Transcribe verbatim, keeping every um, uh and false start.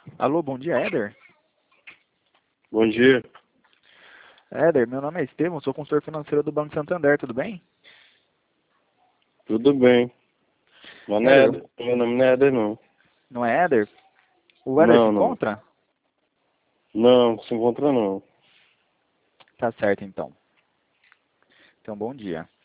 Alô, bom dia, Éder. Bom dia. Éder, meu nome é Estevam, sou consultor financeiro do Banco Santander, tudo bem? Tudo bem? Mas não é Éder, Éder. Meu nome não é Éder, não. não é Éder? O Éder se Não, não. encontra? Não, se encontra não. Tá certo, então. Então, bom dia.